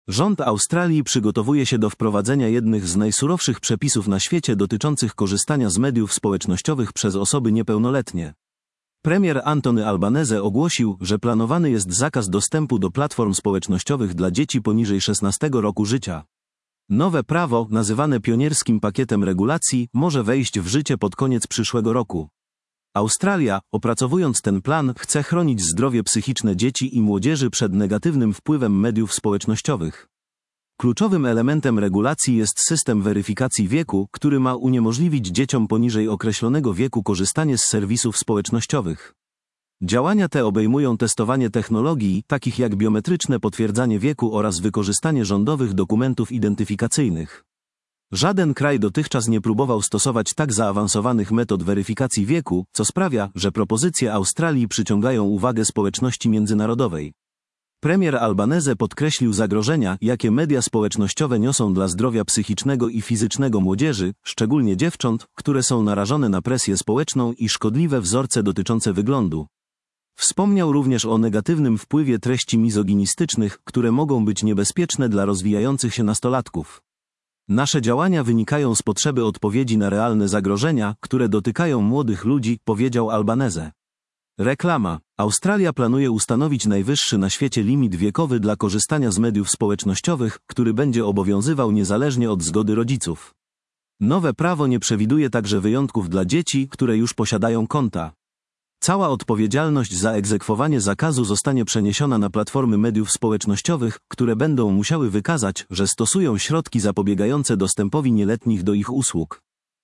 Rząd Australii przygotowuje się do wprowadzenia jednych z najsurowszych przepisów na świecie dotyczących korzystania z mediów społecznościowych przez osoby niepełnoletnie. Premier Anthony Albanese ogłosił, że planowany jest zakaz dostępu do platform społecznościowych dla dzieci poniżej 16 roku życia. Nowe prawo, nazywane pionierskim pakietem regulacji, może wejść w życie pod koniec przyszłego roku. Australia, opracowując ten plan, chce chronić zdrowie psychiczne dzieci i młodzieży przed negatywnym wpływem mediów społecznościowych. Kluczowym elementem regulacji jest system weryfikacji wieku, który ma uniemożliwić dzieciom poniżej określonego wieku korzystanie z serwisów społecznościowych. Działania te obejmują testowanie technologii, takich jak biometryczne potwierdzanie wieku oraz wykorzystanie rządowych dokumentów identyfikacyjnych. Żaden kraj dotychczas nie próbował stosować tak zaawansowanych metod weryfikacji wieku, co sprawia, że propozycje Australii przyciągają uwagę społeczności międzynarodowej. Premier Albanese podkreślił zagrożenia, jakie media społecznościowe niosą dla zdrowia psychicznego i fizycznego młodzieży, szczególnie dziewcząt, które są narażone na presję społeczną i szkodliwe wzorce dotyczące wyglądu. Wspomniał również o negatywnym wpływie treści mizoginistycznych, które mogą być niebezpieczne dla rozwijających się nastolatków. Nasze działania wynikają z potrzeby odpowiedzi na realne zagrożenia, które dotykają młodych ludzi, powiedział Albanese. Reklama. Australia planuje ustanowić najwyższy na świecie limit wiekowy dla korzystania z mediów społecznościowych, który będzie obowiązywał niezależnie od zgody rodziców. Nowe prawo nie przewiduje także wyjątków dla dzieci, które już posiadają konta. Cała odpowiedzialność za egzekwowanie zakazu zostanie przeniesiona na platformy mediów społecznościowych, które będą musiały wykazać, że stosują środki zapobiegające dostępowi nieletnich do ich usług.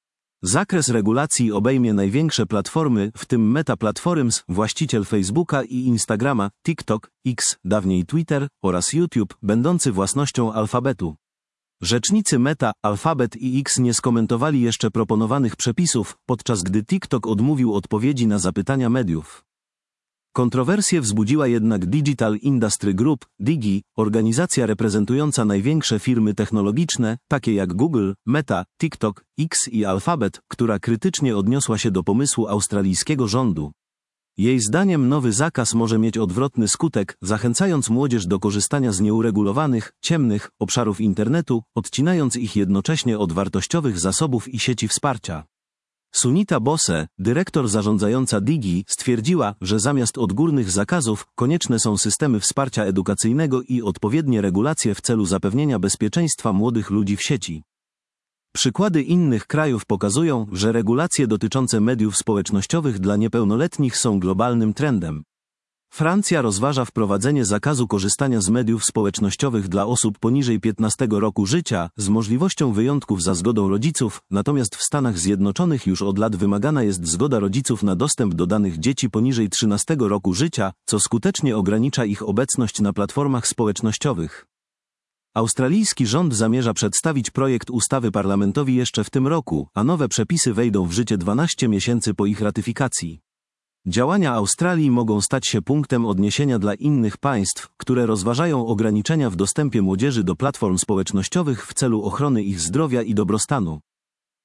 Zakres regulacji obejmie największe platformy, w tym Meta Platforms, właściciel Facebooka i Instagrama, TikTok, X, dawniej Twitter, oraz YouTube, będący własnością Alphabetu. Rzecznicy Meta, Alphabet i X nie skomentowali jeszcze proponowanych przepisów, podczas gdy TikTok odmówił odpowiedzi na zapytania mediów. Kontrowersję wzbudziła jednak Digital Industry Group, DIGI, organizacja reprezentująca największe firmy technologiczne, takie jak Google, Meta, TikTok, X i Alphabet, która krytycznie odniosła się do pomysłu australijskiego rządu. Jej zdaniem nowy zakaz może mieć odwrotny skutek, zachęcając młodzież do korzystania z nieuregulowanych, ciemnych obszarów internetu, odcinając ich jednocześnie od wartościowych zasobów i sieci wsparcia. Sunita Bose, dyrektor zarządzająca DIGI, stwierdziła, że zamiast odgórnych zakazów, konieczne są systemy wsparcia edukacyjnego i odpowiednie regulacje w celu zapewnienia bezpieczeństwa młodych ludzi w sieci. Przykłady innych krajów pokazują, że regulacje dotyczące mediów społecznościowych dla niepełnoletnich są globalnym trendem. Francja rozważa wprowadzenie zakazu korzystania z mediów społecznościowych dla osób poniżej 15 roku życia, z możliwością wyjątków za zgodą rodziców, natomiast w Stanach Zjednoczonych już od lat wymagana jest zgoda rodziców na dostęp do danych dzieci poniżej 13 roku życia, co skutecznie ogranicza ich obecność na platformach społecznościowych. Australijski rząd zamierza przedstawić projekt ustawy parlamentowi jeszcze w tym roku, a nowe przepisy wejdą w życie 12 miesięcy po ich ratyfikacji. Działania Australii mogą stać się punktem odniesienia dla innych państw, które rozważają ograniczenia w dostępie młodzieży do platform społecznościowych w celu ochrony ich zdrowia i dobrostanu.